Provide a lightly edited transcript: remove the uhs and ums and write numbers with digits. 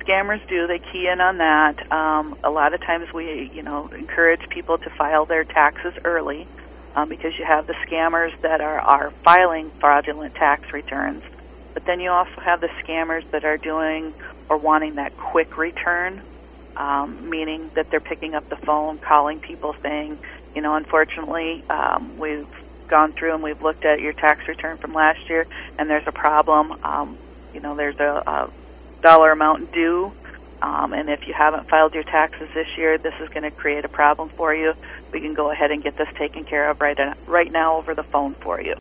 scammers do. They key in on that. A lot of times we, encourage people to file their taxes early because you have the scammers that are filing fraudulent tax returns. But then you also have the scammers that are doing or wanting that quick return, meaning that they're picking up the phone, calling people saying, unfortunately, we've gone through and we've looked at your tax return from last year, and there's a problem. There's a dollar amount due, and if you haven't filed your taxes this year, this is going to create a problem for you. We can go ahead and get this taken care of right now over the phone for you.